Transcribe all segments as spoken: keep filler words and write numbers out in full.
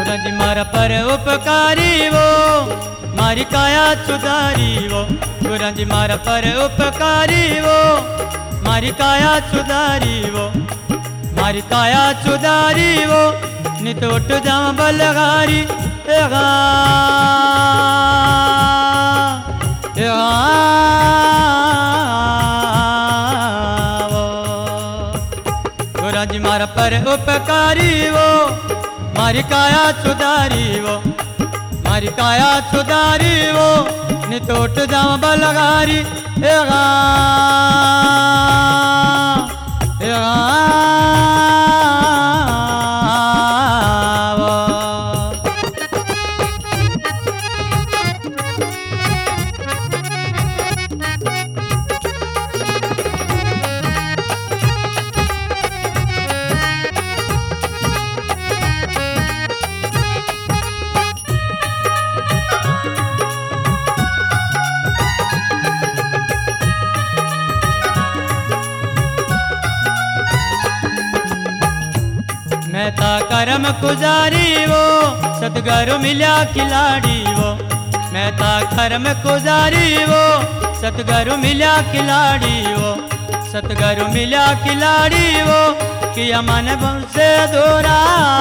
गुरुजी मारा पर उपकारी वो मारी काया सुधारी वो। गुरुजी मारा पर उपकारी वो मारी काया सुधारी वो। मारी काया सुधारी वो नित उठ जाऊं बलगारी एगा एगा गुरुजी मारा पर उपकारी वो मारी काया सुधारी वो। मारी काया सुधारी वो नित उठ जाऊं बलगारी एगा एगा मैं ता करम गुजारी वो सतगुरु मिल्या खिलाड़ी वो। मैं ता करम गुजारी वो सतगुरु मिल्या खिलाड़ी वो। सतगुरु मिल्या खिलाड़ी वो किया मन से दूरा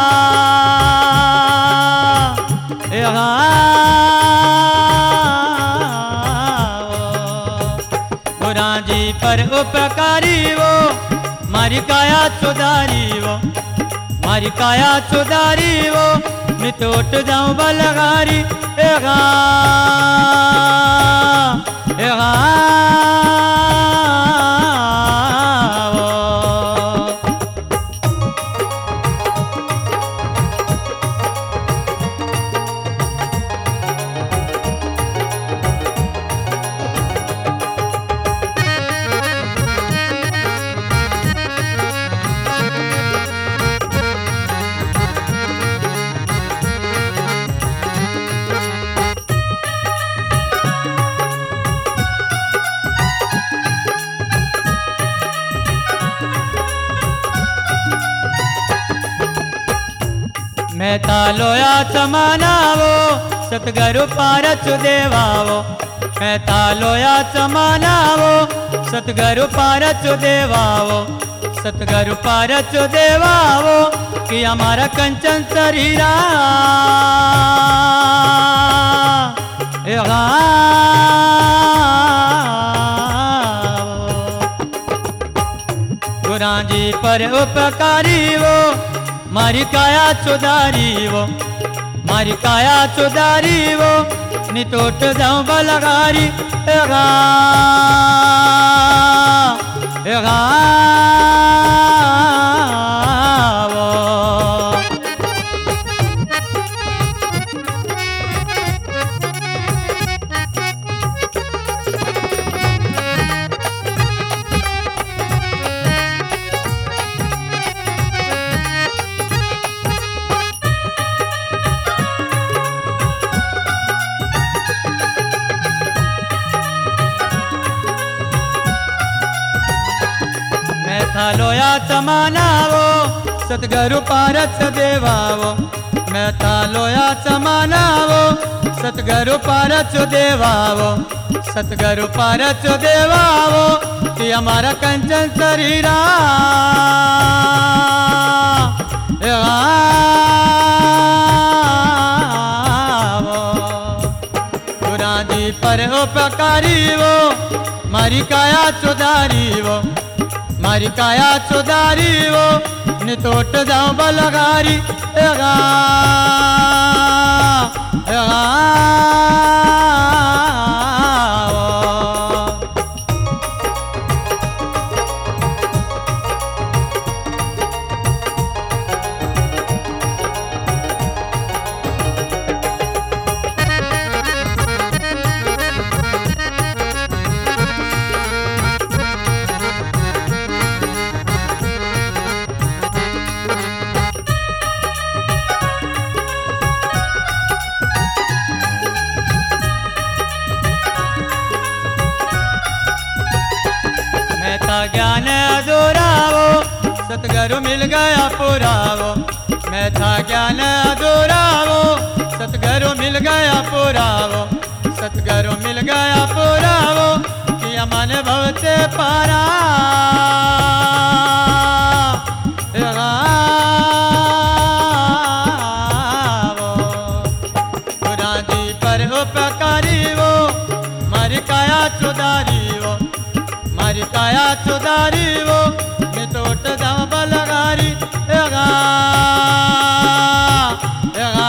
गुरुजी पर उपकारी वो मारी काया सुधारी वो। मारी काया सुधारी वो नित उठ जाऊं बलगारी एगा एगा मैं तालोया समानावो सतगुरु पारच देवावो। मैं तालोया समानावो सतगुरु पारच देवावो। सतगुरु पारच देवावो कि हमारा कंचन शरीरा गुरुजी पर उपकारी वो मारी काया सुधारी वो। मारी काया सुधारी वो नित उठ जाऊं बलगारी एगा एगा थालोया समानावो सतगुरु पारच देवावो। मैं थालोया समानावो सतगुरु पारच देवावो। सतगुरु पारच देवावो कि हमारा कंचन शरीरा गुरुजी पर उपकारी वो मारी काया सुधारी वो। मारी काया सुधारी वो नित उठ जाऊं बलगारी एगा एगा ज्ञान अधूरावो सतगुरु मिल गया पुरावो। मैं था ज्ञान अधूरावो पुरावो सतगुरु मिल गया पुरावो किया मन भवते पारा गुराजी पर उपकारी वो मारी काया चुदारी वो मारी काया चुदारी वो नितोट दाम बलगारी एगा एगा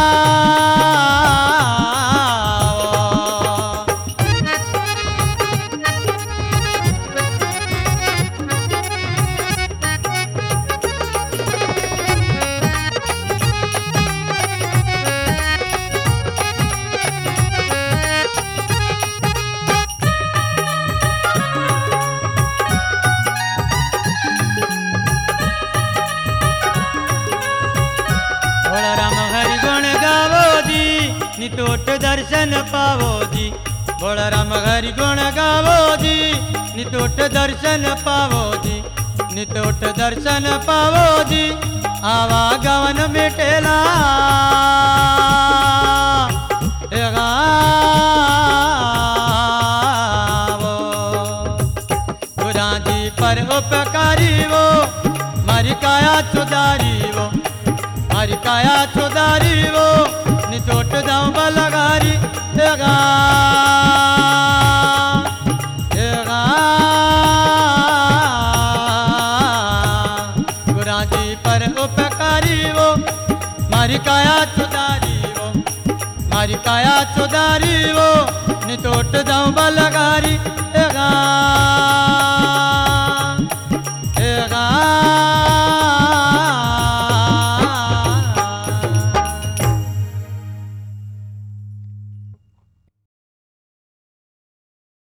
नितोट दर्शन पावो जी बोला राम हरि गुण गावो जी नितोट दर्शन पावो जी नितोट दर्शन पावो जी आवा गवन मिटेला गुराजी पर उपकारी वो मारी काया चुदारी वो मारी काया चुदारी वो नितोट दाम बलगारी एगा एगा गुराजी पर उपकारी वो मारी काया चुदारी वो मारी काया चुदारी वो नितोट दाम बलगारी एगा